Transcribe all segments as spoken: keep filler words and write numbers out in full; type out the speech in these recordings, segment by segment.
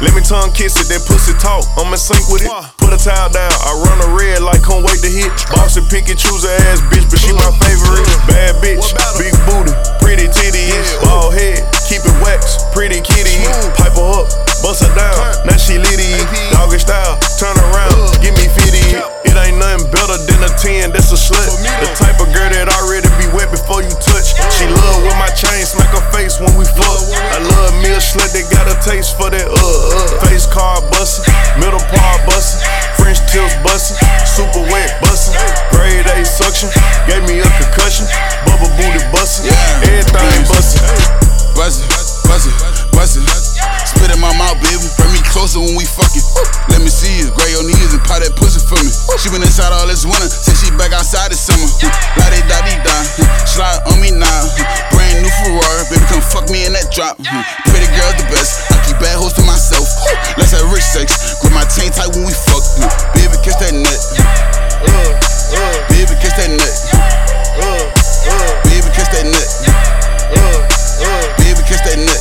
Let me tongue kiss it, that pussy talk, I'm in sync with it. Put a towel down, I run a red like can't wait to hit. Boss and pick and choose her ass bitch, but she my favorite. Bad bitch, big booty, pretty titties, bald head, keep it wax, pretty kitty. Pipe her up, bust her down, now she litty. Doggy style, turn around, give me fifty. It ain't nothing better than a ten, that's a slut. The type of girl that already be wet before you touch. She love with my chain, smack her face when we fuck. I love me a slut that got a taste for that uh uh. Face card bustin', middle part bustin', French tips bustin', super wet bustin', grade A suction, gave me a concussion, bubble booty bustin', everything bustin'. Bustin', bustin', bustin'. Spit in my mouth, baby. Bring me closer when we fucking. Let me see you. Grab your knees and pop that pussy for me. She been inside all this winter, since she back outside this summer. La di da di da. Slide on me now. Brand new Ferrari, baby, come fuck me in that drop. Pretty girl's the best. I keep bad hoes to myself. Let's have rich sex. Grip my chain tight when we fuck. Baby, kiss that nut. Baby, kiss that nut. Baby, kiss that nut. Baby, kiss that nut.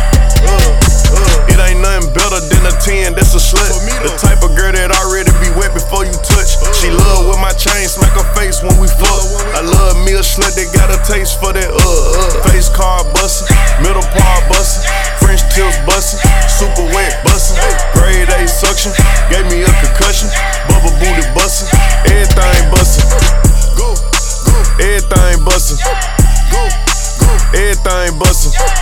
It ain't nothing better than a ten, that's a slut. The type of girl that already be wet before you touch. She love with my chain, smack her face when we fuck. I love me a slut that got a taste for that uh uh. Face card bustin', middle part bustin', French tips bustin', super wet bustin', grade A suction, gave me a concussion, bubble booty bustin', everything bustin'. Go, go, everything bustin'. Go, go, everything bustin'.